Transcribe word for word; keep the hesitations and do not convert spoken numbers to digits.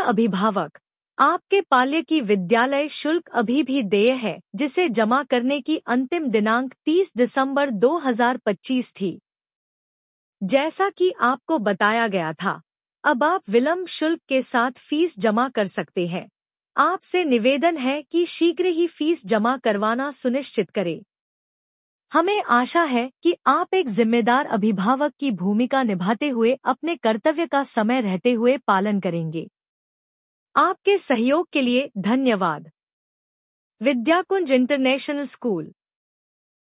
अभिभावक, आपके बाल्य की विद्यालय शुल्क अभी भी देय है, जिसे जमा करने की अंतिम दिनांक तीस दिसंबर दो हज़ार पच्चीस थी। जैसा कि आपको बताया गया था, अब आप विलंब शुल्क के साथ फीस जमा कर सकते हैं। आपसे निवेदन है कि शीघ्र ही फीस जमा करवाना सुनिश्चित करें। हमें आशा है कि आप एक जिम्मेदार अभिभावक की भूमिका निभाते हुए अपने कर्तव्य का समय रहते हुए पालन करेंगे। आपके सहयोग के लिए धन्यवाद। Vidyakunj international school.